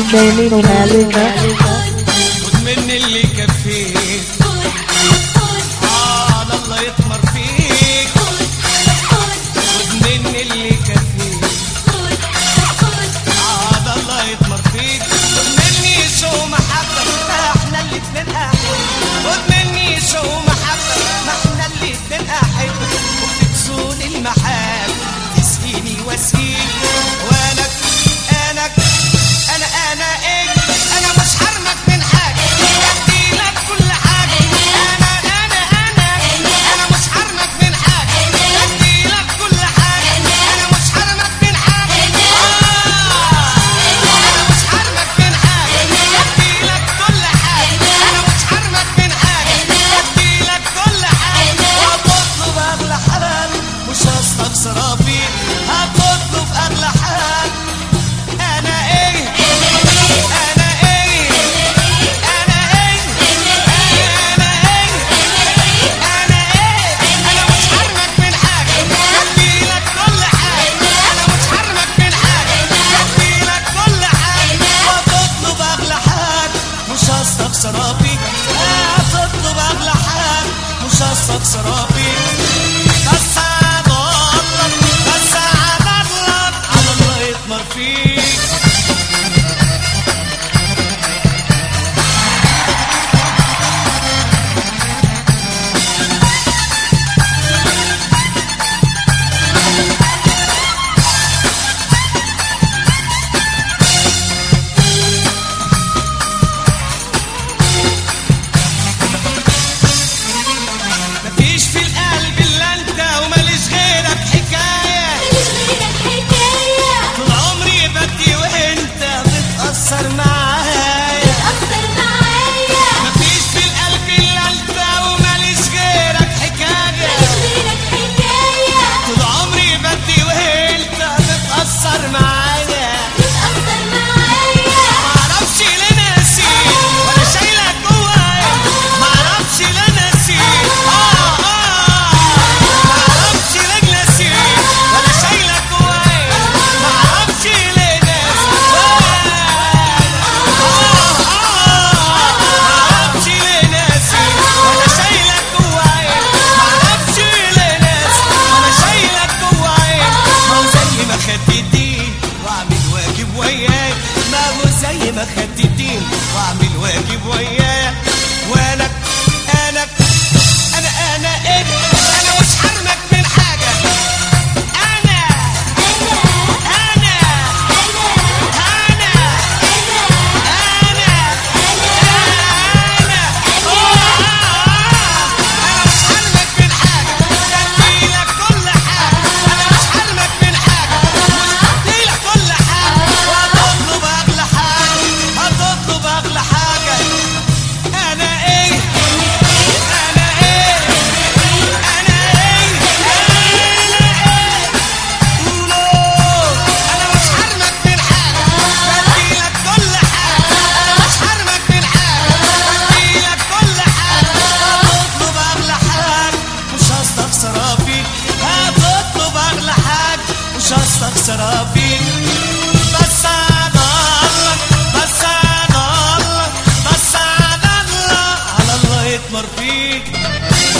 DJ Lino Maluma. خد مني اللي يكفيك، الله يطمر فيك. خد مني اللي يكفيك، الله يطمر فيك. خد مني شو محبة، احنا الاتنين احب. خد مني شو محبة، ما احنا الاتنين احب. وبتزول المحاب تسقيني واسقيك. وانا ايه، انا مش حرمك من حاجة، بديلك كل حاجة. انا مش حرمك من حاجة، بديلك كل حاجة. انا مش حرمك من حاجة، انا مش حرمك من حاجة، بديلك كل حاجة. انا مش حرمك من حاجة، بديلك كل حاجة. وهتطلب اغلى حلال مش هستخسر فيك، هتطلب اغلى حلال. انا ايه، هتطلب اغلى حاجة مش هستخسر فيك. بس عضلك، بس عضلك على الله يطمر فيك. ما خدت الدين واعمل واجب وياه. وانا ايه، انا مش حرمك من حاجة. انا مش حرمك من حاجة، بديلك كل حاجة. انا مش حرمك من حاجة، بديلك كل حاجة. وهتطلب اغلى حاجة، هتطلب اغلى حاجة. انا ايه، انا مش حرمك من حاجة، بديلك كل حاجة. انا مش حرمك من حاجة، بديلك كل حاجة. هتطلب اغلى حاجة مش هستخسر فيك، هتطلب اغلى حاجة مش هستخسر فيك. بس عضلك، بس عضلك، بس عضلك على الله يطمر فيك.